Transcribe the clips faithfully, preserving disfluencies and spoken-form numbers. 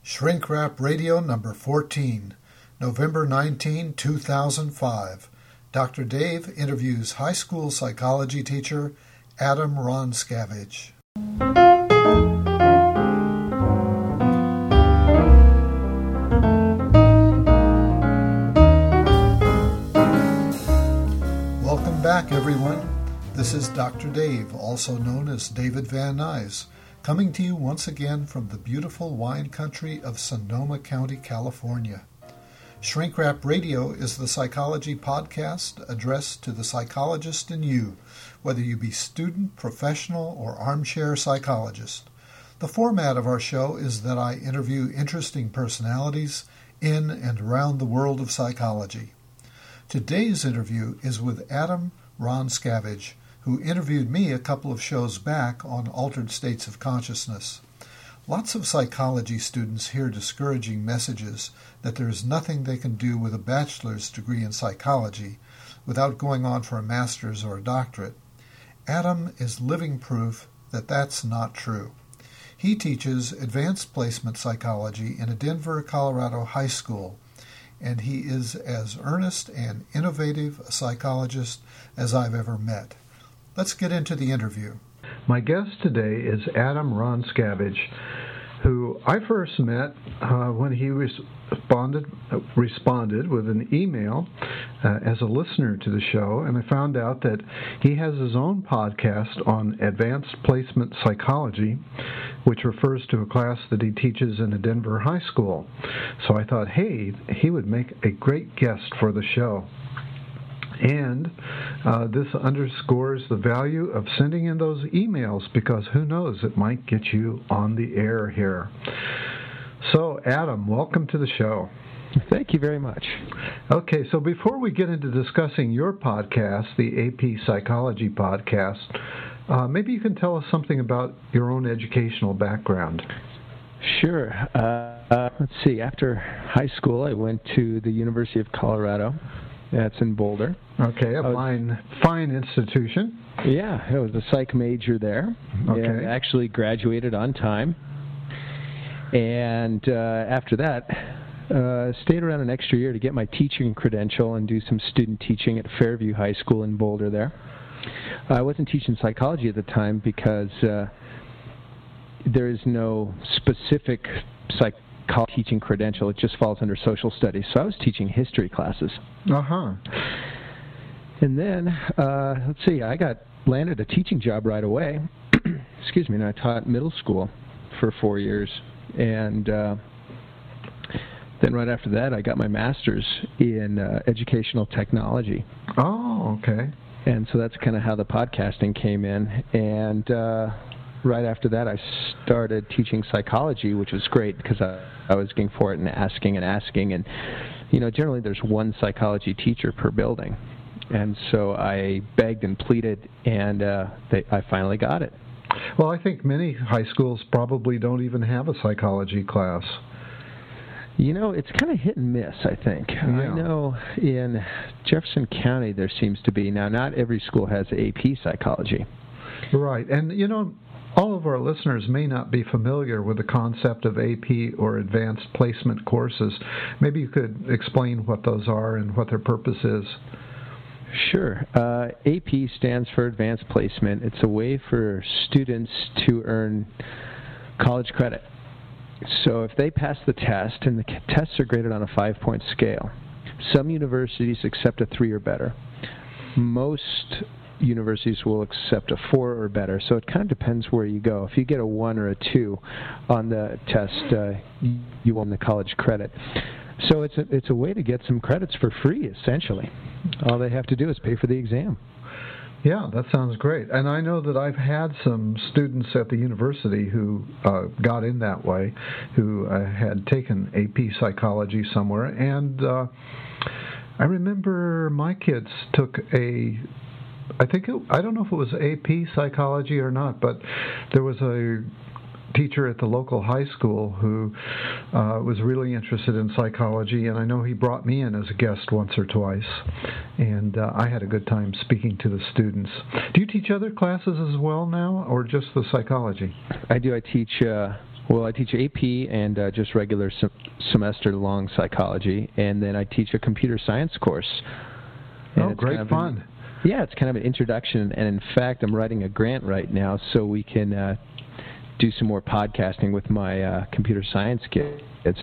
Shrink Wrap Radio number fourteen, November nineteenth, two thousand five. Doctor Dave interviews high school psychology teacher Adam Ronskavage. Welcome back, everyone. This is Doctor Dave, also known as David Van Nuys, coming to you once again from the beautiful wine country of Sonoma County, California. Shrink Wrap Radio is the psychology podcast addressed to the psychologist in you, whether you be student, professional, or armchair psychologist. The format of our show is that I interview interesting personalities in and around the world of psychology. Today's interview is with Adam Ronskavage, who interviewed me a couple of shows back on altered states of consciousness. Lots of psychology students hear discouraging messages that there is nothing they can do with a bachelor's degree in psychology without going on for a master's or a doctorate. Adam is living proof that that's not true. He teaches advanced placement psychology in a Denver, Colorado high school, and he is as earnest and innovative a psychologist as I've ever met. Let's get into the interview. My guest today is Adam Ronskavage, who I first met uh, when he responded responded with an email uh, as a listener to the show, and I found out that he has his own podcast on advanced placement psychology, which refers to a class that he teaches in a Denver high school. So I thought, hey, he would make a great guest for the show. And uh, this underscores the value of sending in those emails, because who knows, it might get you on the air here. So, Adam, welcome to the show. Thank you very much. Okay, so before we get into discussing your podcast, the A P Psychology Podcast, uh, maybe you can tell us something about your own educational background. Sure. Uh, uh, let's see. After high school, I went to the University of Colorado. That's in Boulder. Okay, a was, fine, fine institution. Yeah, I was a psych major there. Okay. And actually graduated on time. And uh, after that, uh, stayed around an extra year to get my teaching credential and do some student teaching at Fairview High School in Boulder there. I wasn't teaching psychology at the time because uh, there is no specific psych. College teaching credential. It just falls under social studies. So I was teaching history classes. Uh-huh. And then, uh, let's see, I got landed a teaching job right away. Excuse me, and I taught middle school for four years. And uh, then right after that, I got my master's in uh, educational technology. Oh, okay. And so that's kind of how the podcasting came in. And uh, right after that, I started teaching psychology, which was great because I, I was looking for it and asking and asking. And, you know, generally there's one psychology teacher per building. And so I begged and pleaded, and uh, they, I finally got it. Well, I think many high schools probably don't even have a psychology class. You know, it's kind of hit and miss, I think. Yeah. I know in Jefferson County there seems to be. Now, not every school has A P psychology. Right. And, you know, all of our listeners may not be familiar with the concept of A P or advanced placement courses. Maybe you could explain what those are and what their purpose is. Sure. Uh, A P stands for Advanced Placement. It's a way for students to earn college credit. So if they pass the test, and the tests are graded on a five-point scale, some universities accept a three or better. Most universities will accept a four or better, so it kind of depends where you go. If you get a one or a two on the test, uh, you won the college credit. So it's a, it's a way to get some credits for free, essentially. All they have to do is pay for the exam. Yeah, that sounds great. And I know that I've had some students at the university who uh, got in that way, who uh, had taken A P psychology somewhere. And uh, I remember my kids took a I think it, I don't know if it was A P psychology or not, but there was a teacher at the local high school who uh, was really interested in psychology, and I know he brought me in as a guest once or twice, and uh, I had a good time speaking to the students. Do you teach other classes as well now, or just the psychology? I do. I teach uh, Well, I teach A P and uh, just regular sem- semester-long psychology, and then I teach a computer science course. And oh, it's great kind of fun. An, yeah, it's kind of an introduction, and in fact, I'm writing a grant right now so we can uh, do some more podcasting with my uh, computer science kids.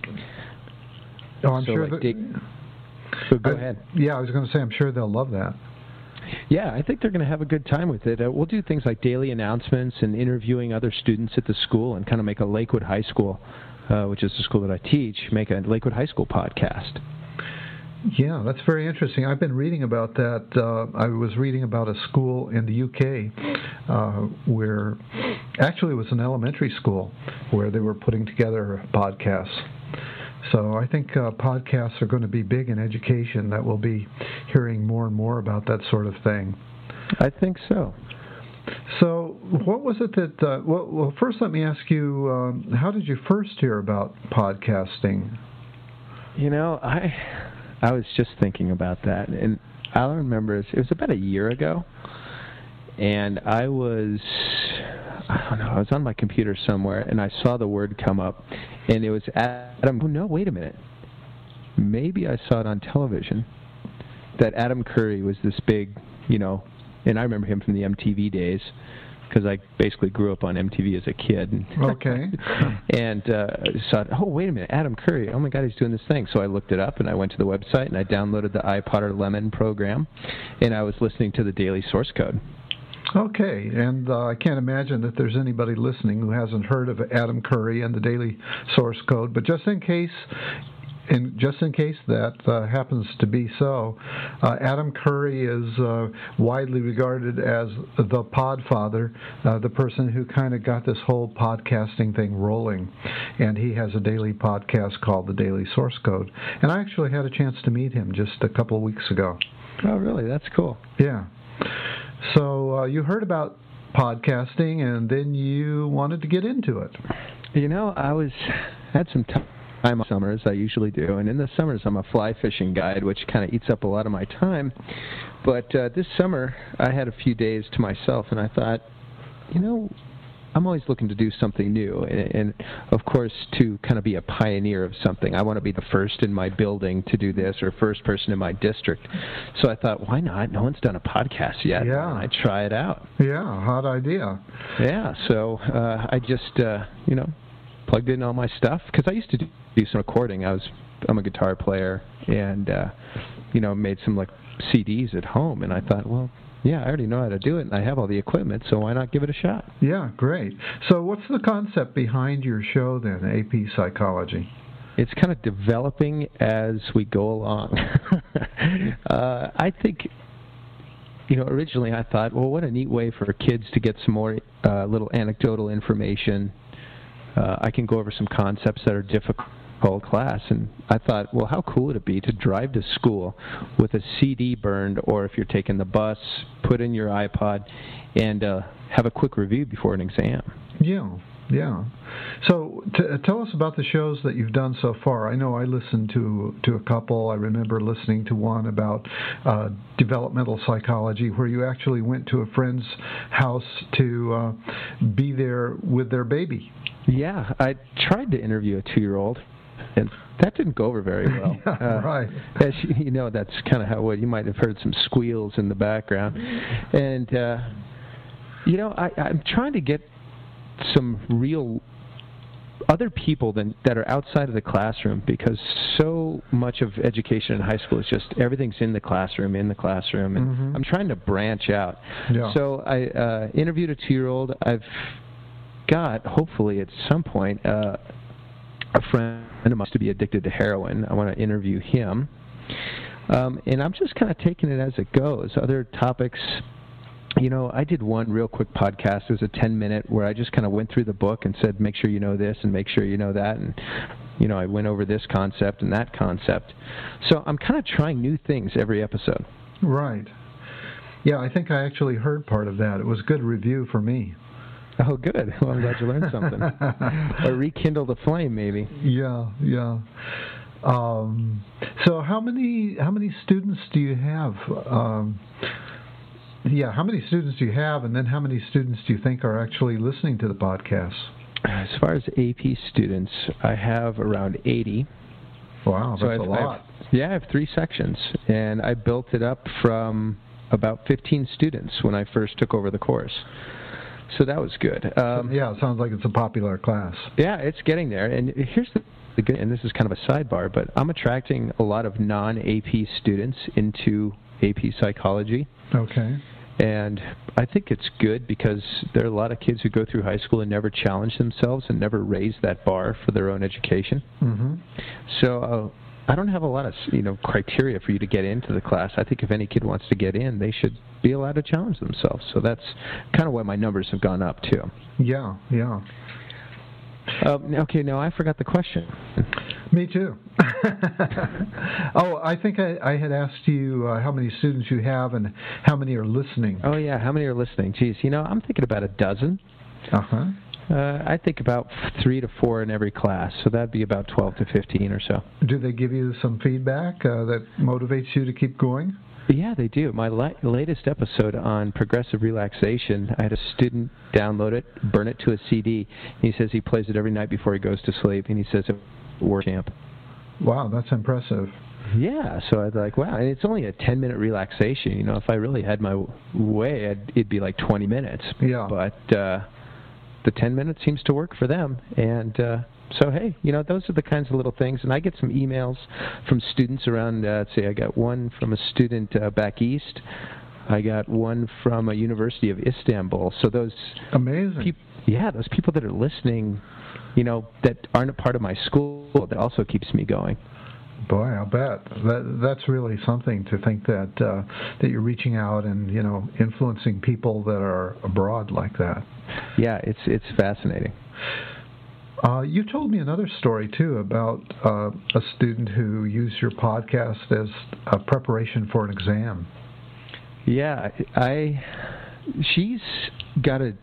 Oh, I'm so sure like that... dig- so go I, ahead. Yeah, I was going to say, I'm sure they'll love that. Yeah, I think they're going to have a good time with it. Uh, we'll do things like daily announcements and interviewing other students at the school and kind of make a Lakewood High School, uh, which is the school that I teach, make a Lakewood High School podcast. Yeah, that's very interesting. I've been reading about that. Uh, I was reading about a school in the U K uh, where, actually it was an elementary school, where they were putting together podcasts. So I think uh, podcasts are going to be big in education, that we'll be hearing more and more about that sort of thing. I think so. So what was it that, uh, well, well, first let me ask you, um, how did you first hear about podcasting? You know, I I was just thinking about that, and I remember it was about a year ago, and I was... I don't know, I was on my computer somewhere, and I saw the word come up, and it was Adam, oh no, wait a minute, maybe I saw it on television, that Adam Curry was this big, you know, and I remember him from the M T V days, because I basically grew up on M T V as a kid. Okay. and uh, saw, oh, wait a minute, Adam Curry, oh my God, he's doing this thing. So I looked it up, and I went to the website, and I downloaded the iPod Lemon program, and I was listening to the Daily Source Code. Okay, and uh, I can't imagine that there's anybody listening who hasn't heard of Adam Curry and the Daily Source Code, but just in case, and just in case that uh, happens to be so, uh, Adam Curry is uh, widely regarded as the podfather, uh, the person who kind of got this whole podcasting thing rolling, and he has a daily podcast called the Daily Source Code, and I actually had a chance to meet him just a couple of weeks ago. Oh, really? That's cool. Yeah. So uh, you heard about podcasting, and then you wanted to get into it. You know, I was had some time on summers, I usually do, and in the summers I'm a fly fishing guide, which kind of eats up a lot of my time. But uh, this summer I had a few days to myself, and I thought, you know, I'm always looking to do something new, and, and of course to kind of be a pioneer of something. I want to be the first in my building to do this, or first person in my district. So I thought, why not? No one's done a podcast yet. Yeah. Why not try it out? Yeah, hot idea. Yeah, so uh, I just, uh, you know, plugged in all my stuff, because I used to do some recording. I was, I'm a guitar player, and, uh, you know, made some like C Ds at home, and I thought, well, yeah, I already know how to do it, and I have all the equipment, so why not give it a shot? Yeah, great. So what's the concept behind your show then, A P Psychology? It's kind of developing as we go along. uh, I think, you know, originally I thought, well, what a neat way for kids to get some more uh, little anecdotal information. Uh, I can go over some concepts that are difficult class, and I thought, well, how cool would it be to drive to school with a C D burned, or if you're taking the bus, put in your iPod and uh, have a quick review before an exam. Yeah, yeah. So t- tell us about the shows that you've done so far. I know I listened to to a couple. I remember listening to one about uh, developmental psychology, where you actually went to a friend's house to uh, be there with their baby. Yeah, I tried to interview a two-year-old, and that didn't go over very well. yeah, uh, right. As you, you know, that's kind of how well, you might have heard some squeals in the background. And, uh, you know, I, I'm trying to get some real other people than, that are outside of the classroom, because so much of education in high school is just everything's in the classroom, in the classroom. And mm-hmm. I'm trying to branch out. Yeah. So I uh, interviewed a two-year-old. I've got, hopefully at some point, uh, a friend of mine to be addicted to heroin. I want to interview him. Um, and I'm just kind of taking it as it goes. Other topics, you know, I did one real quick podcast. It was a ten-minute where I just kind of went through the book and said, make sure you know this and make sure you know that. And, you know, I went over this concept and that concept. So I'm kind of trying new things every episode. Right. Yeah, I think I actually heard part of that. It was a good review for me. Oh, good. Well, I'm glad you learned something. Or rekindle the flame, maybe. Yeah, yeah. Um, so how many how many students do you have? Um, yeah, how many students do you have, and then how many students do you think are actually listening to the podcast? As far as A P students, I have around eighty. Wow, so that's I've, a lot. I've, yeah, I have three sections, and I built it up from about fifteen students when I first took over the course. So that was good. Um, yeah, it sounds like it's a popular class. Yeah, it's getting there. And here's the, the good, and this is kind of a sidebar, but I'm attracting a lot of non-A P students into A P psychology. Okay. And I think it's good because there are a lot of kids who go through high school and never challenge themselves and never raise that bar for their own education. Mm-hmm. So uh, I don't have a lot of you know criteria for you to get into the class. I think if any kid wants to get in, they should be allowed to challenge themselves. So that's kind of why my numbers have gone up too. Yeah, yeah. Um, okay, now I forgot the question. Me too. oh, I think I, I had asked you uh, how many students you have and how many are listening. Oh, yeah, how many are listening? Geez, you know, I'm thinking about a dozen. Uh-huh. Uh, I think about three to four in every class, so that'd be about twelve to fifteen or so. Do they give you some feedback uh, that motivates you to keep going? Yeah, they do. My la- latest episode on progressive relaxation, I had a student download it, burn it to a C D. He says he plays it every night before he goes to sleep, and he says it works champ. Wow, that's impressive. Yeah, so I was like, wow, and it's only a ten-minute relaxation. You know, if I really had my way, I'd, it'd be like twenty minutes. Yeah. But uh, the ten minutes seems to work for them, and uh, so, hey, you know, those are the kinds of little things. And I get some emails from students around, uh, let's see, I got one from a student uh, back east. I got one from a University of Istanbul. So those... Amazing. Peop- yeah, those people that are listening, you know, that aren't a part of my school, that also keeps me going. Boy, I'll bet. That, that's really something to think that uh, that you're reaching out and, you know, influencing people that are abroad like that. Yeah, it's it's fascinating. Uh, you told me another story, too, about uh, a student who used your podcast as a preparation for an exam. Yeah, I. She's got a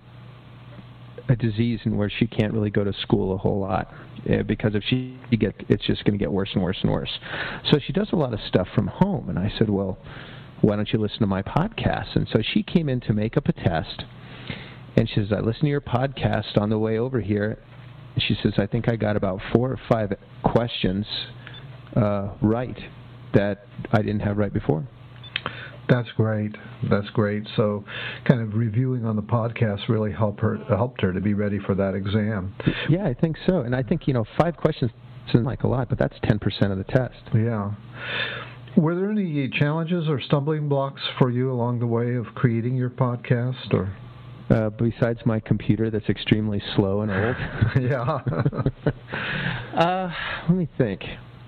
a disease in where she can't really go to school a whole lot uh, because if she get, it's just going to get worse and worse and worse. So she does a lot of stuff from home, and I said, well, why don't you listen to my podcast? And so she came in to make up a test, and she says, I listened to your podcast on the way over here. She says, I think I got about four or five questions uh, right that I didn't have right before. That's great. That's great. So kind of reviewing on the podcast really helped her helped her to be ready for that exam. Yeah, I think so. And I think, you know, five questions isn't like a lot, but that's ten percent of the test. Yeah. Were there any challenges or stumbling blocks for you along the way of creating your podcast, or? Uh, besides my computer that's extremely slow and old. Yeah. uh, let me think.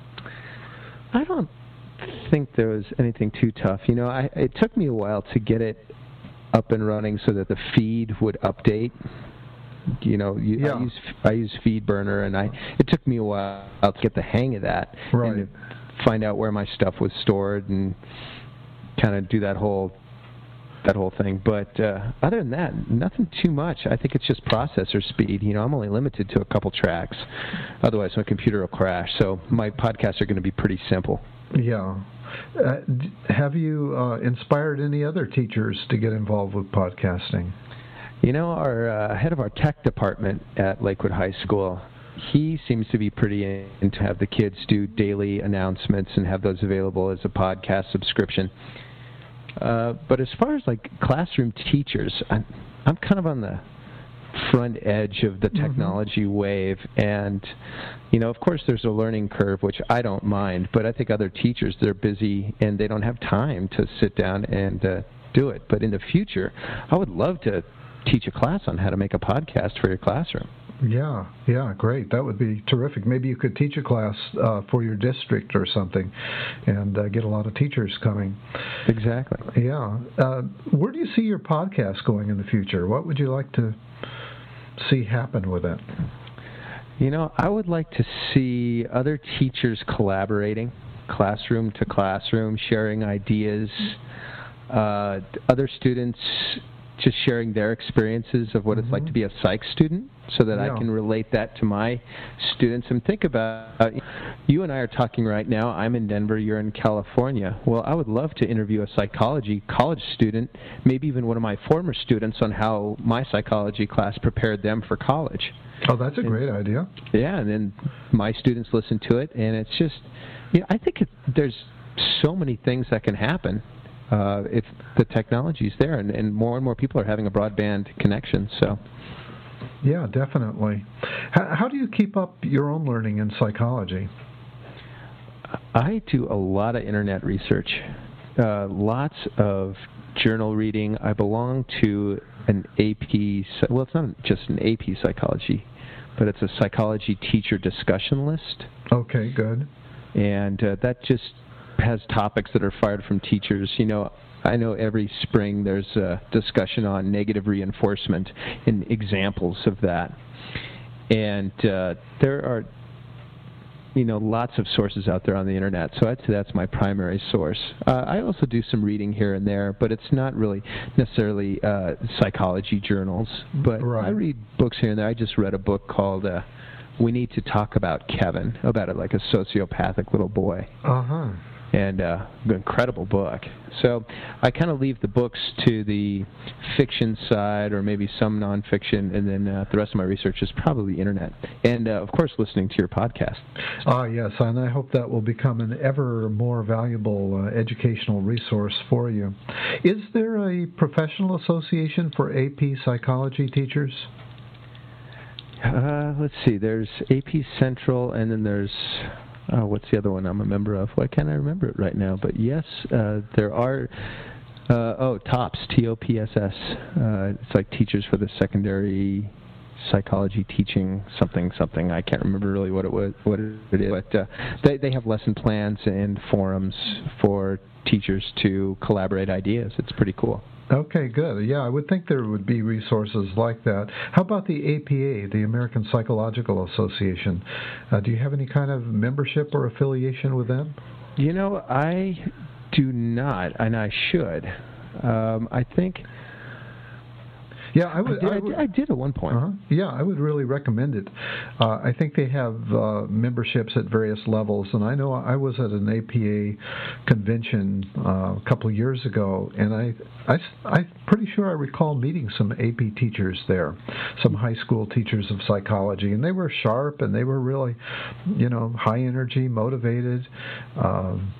I don't think there was anything too tough. You know, I, it took me a while to get it up and running so that the feed would update. You know, you, yeah. I use I use FeedBurner, and I it took me a while to get the hang of that, right. and to find out where my stuff was stored and kind of do that whole. that whole thing. But uh, other than that, nothing too much. I think it's just processor speed. You know, I'm only limited to a couple tracks. Otherwise, my computer will crash. So my podcasts are going to be pretty simple. Yeah. Uh, d- have you uh, inspired any other teachers to get involved with podcasting? You know, our uh, head of our tech department at Lakewood High School, he seems to be pretty in to have the kids do daily announcements and have those available as a podcast subscription. Uh, but as far as like classroom teachers, I'm, I'm kind of on the front edge of the technology mm-hmm. wave, and you know, of course, there's a learning curve, which I don't mind. But I think other teachers, they're busy and they don't have time to sit down and uh, do it. But in the future, I would love to teach a class on how to make a podcast for your classroom. Yeah, yeah, great. That would be terrific. Maybe you could teach a class uh, for your district or something and uh, get a lot of teachers coming. Exactly. Yeah. Uh, where do you see your podcast going in the future? What would you like to see happen with it? You know, I would like to see other teachers collaborating, classroom to classroom, sharing ideas, uh, other students just sharing their experiences of what mm-hmm. it's like to be a psych student so that yeah. I can relate that to my students and think about, you and I are talking right now. I'm in Denver, you're in California. Well, I would love to interview a psychology college student, maybe even one of my former students, on how my psychology class prepared them for college. Oh, that's a and, great idea. Yeah, and then my students listen to it, and it's just, you know, I think it, there's so many things that can happen uh, if the technology's there, and, and more and more people are having a broadband connection, so... Yeah, definitely. How, how do you keep up your own learning in psychology? I do a lot of internet research, uh, lots of journal reading. I belong to an A P, well, it's not just an A P psychology, but it's a psychology teacher discussion list. Okay, good. And uh, that just has topics that are fired from teachers. You know, I know every spring there's a discussion on negative reinforcement and examples of that. And uh, there are, you know, lots of sources out there on the internet, so I'd say that's my primary source. Uh, I also do some reading here and there, but it's not really necessarily uh, psychology journals. But right. I read books here and there. I just read a book called uh, We Need to Talk About Kevin, about it like a sociopathic little boy. Uh-huh. And uh, an incredible book. So I kind of leave the books to the fiction side, or maybe some nonfiction, and then uh, the rest of my research is probably internet. And, uh, of course, listening to your podcast. Ah, yes, and I hope that will become an ever more valuable uh, educational resource for you. Is there a professional association for A P psychology teachers? Uh, let's see. There's A P Central, and then there's... Oh, what's the other one I'm a member of? Why can't I remember it right now? But yes, uh, there are, uh, oh, TOPS, T O P S S. Uh, it's like Teachers for the Secondary Psychology Teaching something, something. I can't remember really what it was, what it is. But uh, they, they have lesson plans and forums for teachers to collaborate ideas. It's pretty cool. Okay, good. Yeah, I would think there would be resources like that. How about the A P A, the American Psychological Association? Uh, do you have any kind of membership or affiliation with them? You know, I do not, and I should. Um, I think... Yeah, I would. I did, I, would, I did at one point. Uh-huh. Yeah, I would really recommend it. Uh, I think they have uh, memberships at various levels, and I know I was at an A P A convention uh, a couple of years ago, and I, I, I'm pretty sure I recall meeting some A P teachers there, some high school teachers of psychology, and they were sharp, and they were really, you know, high energy, motivated. Um,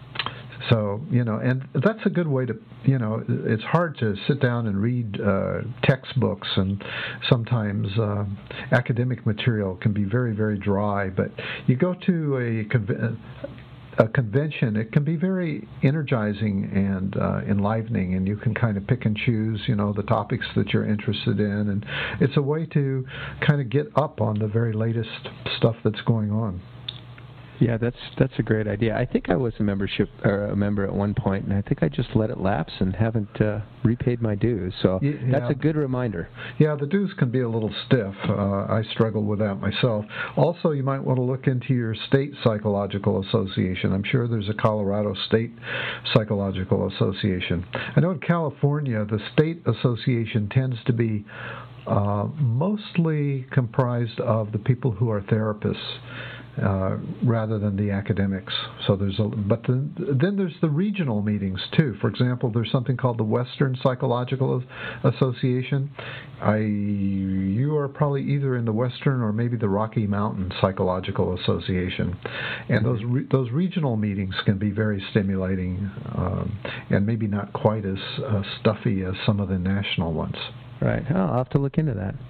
So, you know, and that's a good way to, you know, it's hard to sit down and read uh, textbooks, and sometimes uh, academic material can be very, very dry. But you go to a, conv- a convention, it can be very energizing and uh, enlivening, and you can kind of pick and choose, you know, the topics that you're interested in. And it's a way to kind of get up on the very latest stuff that's going on. Yeah, that's that's a great idea. I think I was a membership or a member at one point, and I think I just let it lapse and haven't uh, repaid my dues. So yeah, that's a good reminder. Yeah, the dues can be a little stiff. Uh, I struggle with that myself. Also, you might want to look into your state psychological association. I'm sure there's a Colorado State Psychological Association. I know in California, the state association tends to be uh, mostly comprised of the people who are therapists. Uh, rather than the academics. So there's a, but the, then there's the regional meetings too. For example, there's something called the Western Psychological Association. I, you are probably either in the Western or maybe the Rocky Mountain Psychological Association, and those re, those regional meetings can be very stimulating um, and maybe not quite as uh, stuffy as some of the national ones. Right. Oh, I'll have to look into that.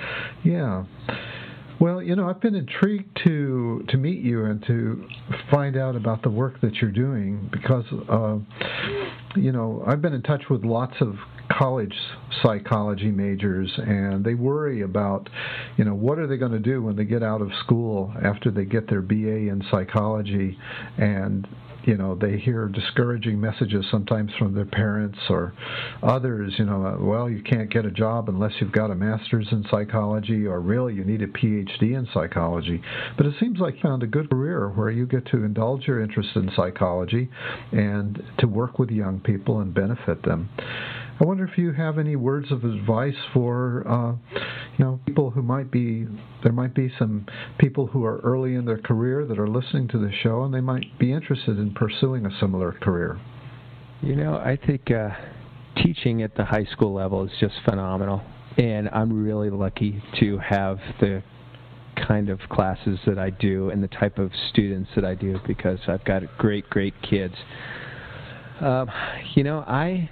Yeah. Well, you know, I've been intrigued to to meet you and to find out about the work that you're doing because, uh, you know, I've been in touch with lots of college psychology majors, and they worry about, you know, what are they going to do when they get out of school after they get their B A in psychology, and you know, they hear discouraging messages sometimes from their parents or others, you know, well, you can't get a job unless you've got a master's in psychology, or really you need a P H D in psychology. But it seems like you found a good career where you get to indulge your interest in psychology and to work with young people and benefit them. I wonder if you have any words of advice for, uh, you know, people who might be, there might be some people who are early in their career that are listening to the show, and they might be interested in pursuing a similar career. You know, I think uh, teaching at the high school level is just phenomenal, and I'm really lucky to have the kind of classes that I do and the type of students that I do, because I've got great, great kids. Um, you know, I...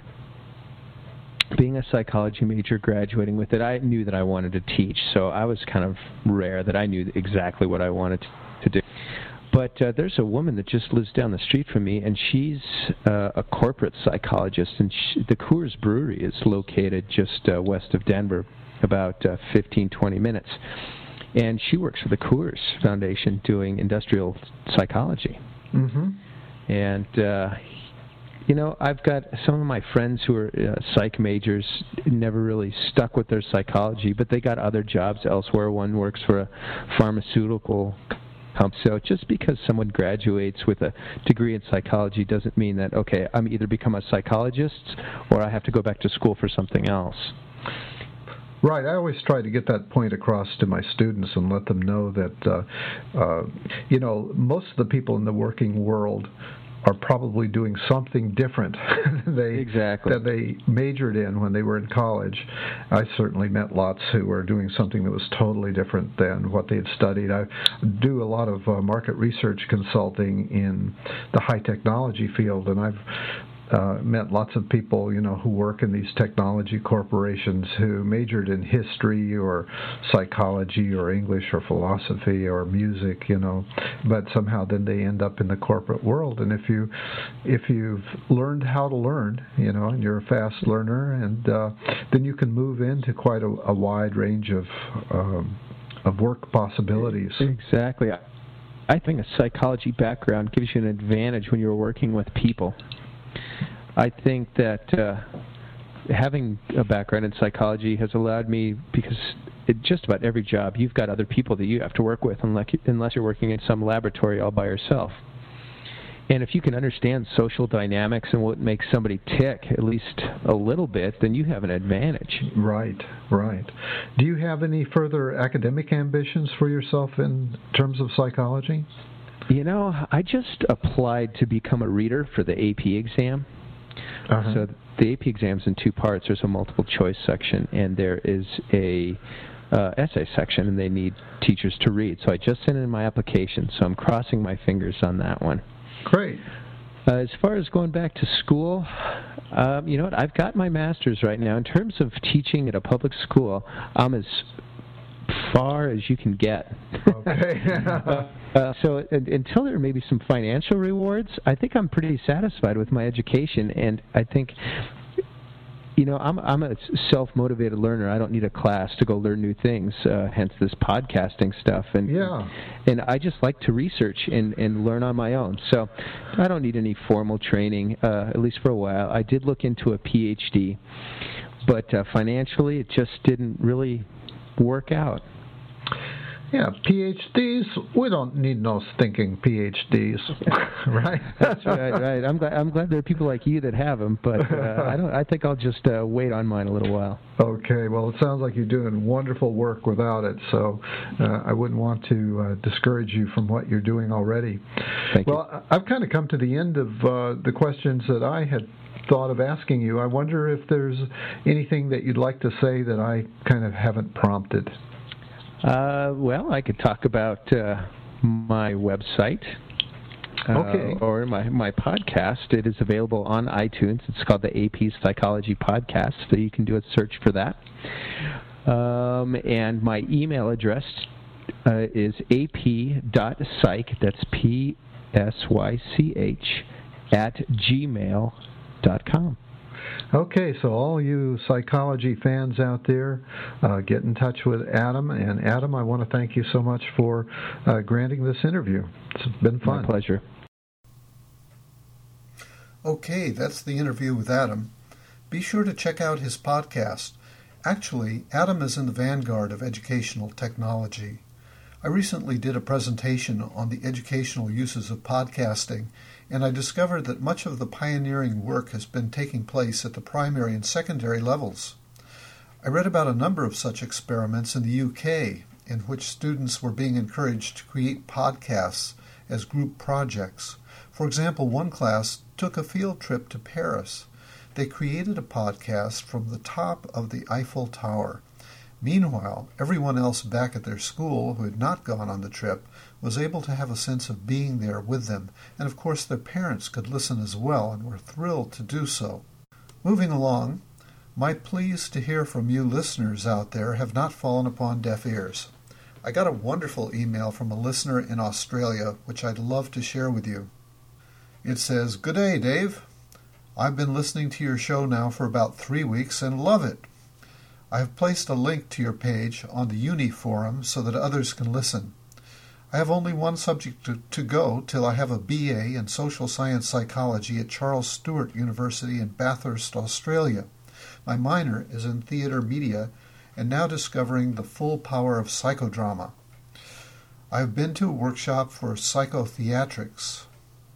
Being a psychology major, graduating with it, I knew that I wanted to teach, so I was kind of rare that I knew exactly what I wanted to do. But uh, there's a woman that just lives down the street from me, and she's uh, a corporate psychologist, and she, the Coors Brewery is located just uh, west of Denver, about uh, fifteen, twenty minutes. And she works for the Coors Foundation doing industrial psychology. Mm-hmm. And... Uh, You know, I've got some of my friends who are uh, psych majors, never really stuck with their psychology, but they got other jobs elsewhere. One works for a pharmaceutical company. So just because someone graduates with a degree in psychology doesn't mean that, okay, I'm either become a psychologist or I have to go back to school for something else. Right. I always try to get that point across to my students and let them know that, uh, uh, you know, most of the people in the working world are probably doing something different they, exactly. that they majored in when they were in college. I certainly met lots who were doing something that was totally different than what they had studied. I do a lot of uh, market research consulting in the high technology field, and I've Uh, met lots of people, you know, who work in these technology corporations who majored in history or psychology or English or philosophy or music, you know, but somehow then they end up in the corporate world. And if you, if you've learned how to learn, you know, and you're a fast learner, and uh, then you can move into quite a, a wide range of um, of work possibilities. Exactly. I think a psychology background gives you an advantage when you're working with people. I think that uh, having a background in psychology has allowed me, because at just about every job you've got other people that you have to work with unless, unless you're working in some laboratory all by yourself. And if you can understand social dynamics and what makes somebody tick at least a little bit, then you have an advantage. Right, right. Do you have any further academic ambitions for yourself in terms of psychology? You know, I just applied to become a reader for the A P exam. Uh-huh. So the A P exam's in two parts. There's a multiple choice section, and there is a uh, essay section, and they need teachers to read. So I just sent in my application, so I'm crossing my fingers on that one. Great. Uh, as far as going back to school, um, you know what? I've got my master's right now. In terms of teaching at a public school, I'm as far as you can get. Okay. uh, uh, so uh, until there may be some financial rewards, I think I'm pretty satisfied with my education, and I think, you know, I'm I'm a self-motivated learner. I don't need a class to go learn new things, uh, hence this podcasting stuff. And yeah. and I just like to research and, and learn on my own. So I don't need any formal training, uh, at least for a while. I did look into a P H D, but uh, financially it just didn't really work out. Yeah, P H Ds, we don't need no stinking P H Ds, right? That's right, right. I'm glad, I'm glad there are people like you that have them, but uh, I don't. I think I'll just uh, wait on mine a little while. Okay, well, it sounds like you're doing wonderful work without it, so uh, I wouldn't want to uh, discourage you from what you're doing already. Thank well, you. I've kind of come to the end of uh, the questions that I had thought of asking you. I wonder if there's anything that you'd like to say that I kind of haven't prompted. Uh, well, I could talk about uh, my website. Uh, okay. Or my, my podcast. It is available on iTunes. It's called the A P Psychology Podcast, so you can do a search for that. Um, and my email address uh, is a p dot psych, that's P S Y C H, at gmail dot com. Okay, so all you psychology fans out there, uh, get in touch with Adam. And Adam, I want to thank you so much for uh, granting this interview. It's been fun. My pleasure. Okay, that's the interview with Adam. Be sure to check out his podcast. Actually, Adam is in the vanguard of educational technology. I recently did a presentation on the educational uses of podcasting, and I discovered that much of the pioneering work has been taking place at the primary and secondary levels. I read about a number of such experiments in the U K, in which students were being encouraged to create podcasts as group projects. For example, one class took a field trip to Paris. They created a podcast from the top of the Eiffel Tower. Meanwhile, everyone else back at their school who had not gone on the trip was able to have a sense of being there with them, and of course their parents could listen as well and were thrilled to do so. Moving along, my pleas to hear from you listeners out there have not fallen upon deaf ears. I got a wonderful email from a listener in Australia, which I'd love to share with you. It says, "Good day, Dave. I've been listening to your show now for about three weeks and love it. I have placed a link to your page on the Uni forum so that others can listen. I have only one subject to, to go till I have a B A in Social Science Psychology at Charles Sturt University in Bathurst, Australia. My minor is in theater media and now discovering the full power of psychodrama. I have been to a workshop for psychotheatrics."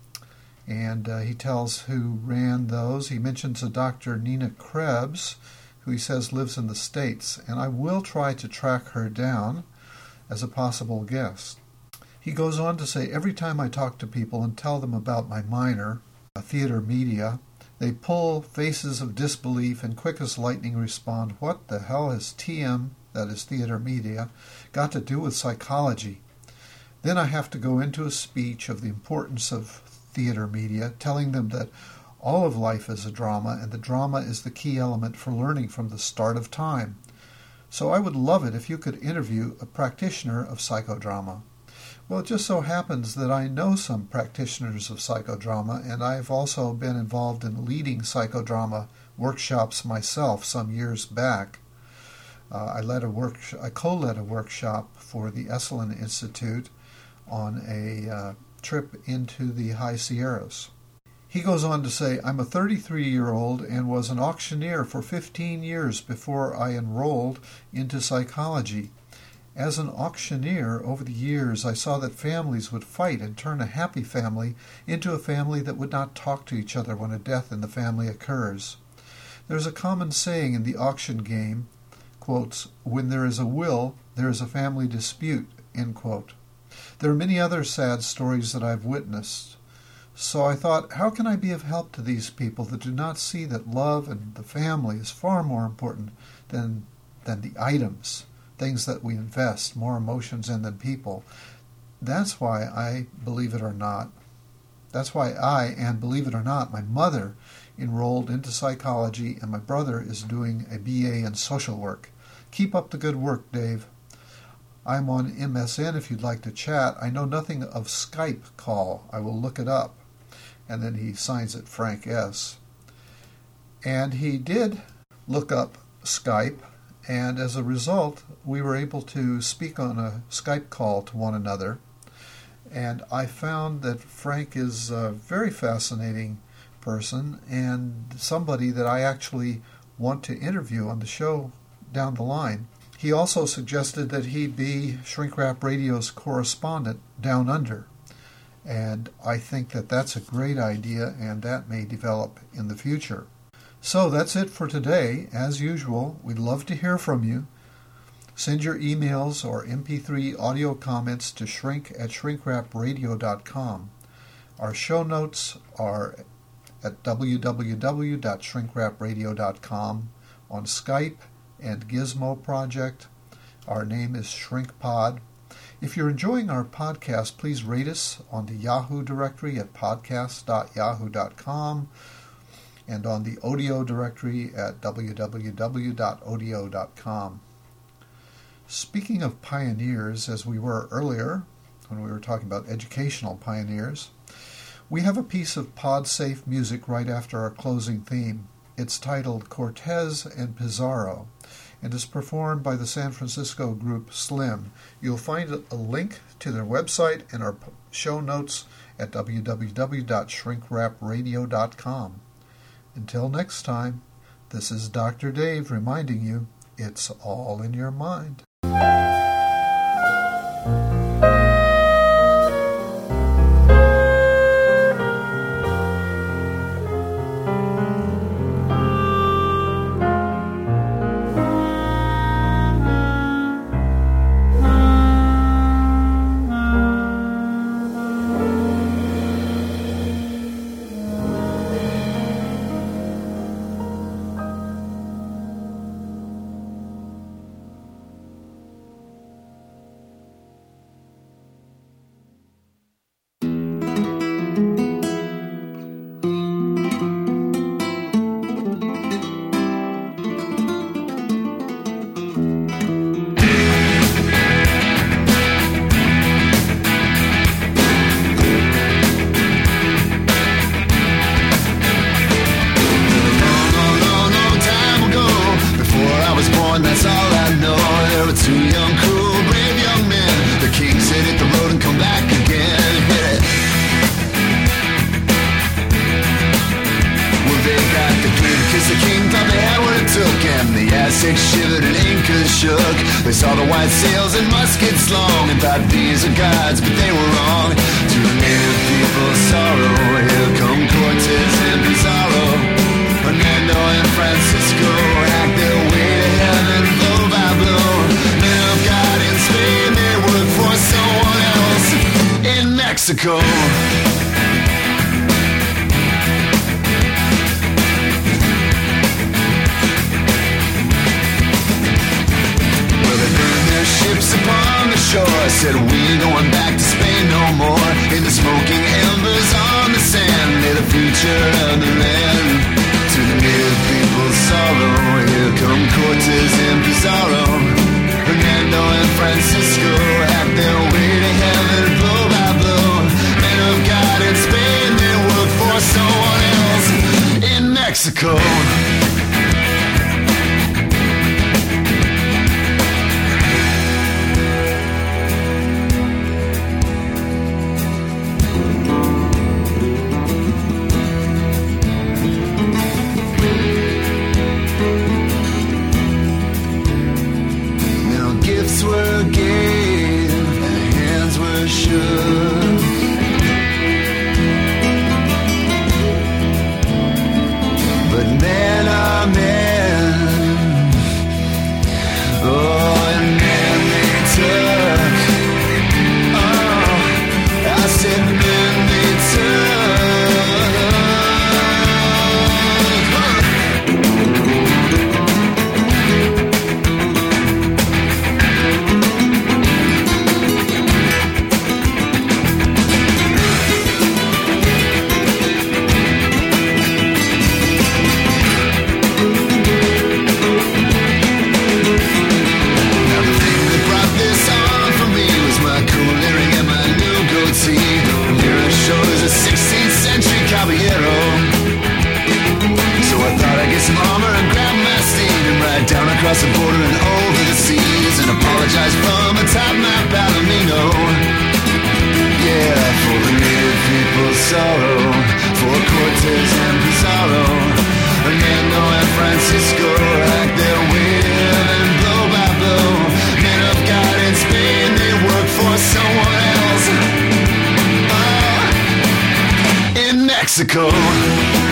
And uh, he tells who ran those. He mentions a Doctor Nina Krebs, who he says lives in the States, and I will try to track her down as a possible guest. He goes on to say, "Every time I talk to people and tell them about my minor, uh, theater media, they pull faces of disbelief and quick as lightning respond, 'What the hell has T M, that is theater media, got to do with psychology?' Then I have to go into a speech of the importance of theater media, telling them that all of life is a drama, and the drama is the key element for learning from the start of time. So I would love it if you could interview a practitioner of psychodrama." Well, it just so happens that I know some practitioners of psychodrama, and I've also been involved in leading psychodrama workshops myself some years back. Uh, I led a work, I co-led a workshop for the Esalen Institute on a uh, trip into the High Sierras. He goes on to say, "I'm a thirty-three-year-old and was an auctioneer for fifteen years before I enrolled into psychology. As an auctioneer, over the years, I saw that families would fight and turn a happy family into a family that would not talk to each other when a death in the family occurs. There's a common saying in the auction game, quotes, 'When there is a will, there is a family dispute,' end quote. There are many other sad stories that I've witnessed. So I thought, how can I be of help to these people that do not see that love and the family is far more important than than the items, things that we invest more emotions in than people? That's why I, believe it or not, that's why I, and believe it or not, my mother enrolled into psychology, and my brother is doing a B A in social work. Keep up the good work, Dave. I'm on M S N if you'd like to chat. I know nothing of Skype call. I will look it up." And then he signs it Frank S. And he did look up Skype, and as a result, we were able to speak on a Skype call to one another. And I found that Frank is a very fascinating person and somebody that I actually want to interview on the show down the line. He also suggested that he be Shrink Rap Radio's correspondent down under. And I think that that's a great idea, and that may develop in the future. So that's it for today. As usual, we'd love to hear from you. Send your emails or M P three audio comments to shrink at shrinkrapradio dot com. Our show notes are at w w w dot shrinkrapradio dot com, on Skype and Gizmo Project. Our name is ShrinkPod. If you're enjoying our podcast, please rate us on the Yahoo directory at podcast dot yahoo dot com and on the Odeo directory at w w w dot odeo dot com. Speaking of pioneers, as we were earlier when we were talking about educational pioneers, we have a piece of pod-safe music right after our closing theme. It's titled Cortez and Pizarro, and is performed by the San Francisco group Slim. You'll find a link to their website and our show notes at w w w dot shrink rap radio dot com. Until next time, this is Doctor Dave reminding you, it's all in your mind. They saw the white sails and muskets long and thought these are gods, but they were wrong. To the native people's sorrow, here come Cortez and Pizarro. Fernando and Francisco hacked their way to heaven blow by blow. Men of God in Spain, they work for someone else in Mexico. Ships upon the shore said we ain't going back to Spain no more. In the smoking embers on the sand lay the future of the land. To the native people's sorrow, here come Cortez and Pizarro. Fernando and Francisco hacked their way to heaven blow by blow. Men of God in Spain, they work for someone else in Mexico. Across the border and over the seas, and apologize from atop Mount Palomino. Yeah, for the native people's sorrow, for Cortez and Pizarro. Fernando and Francisco hacked their way to heaven blow by blow. Men of God in Spain, they work for someone else. Oh, in Mexico.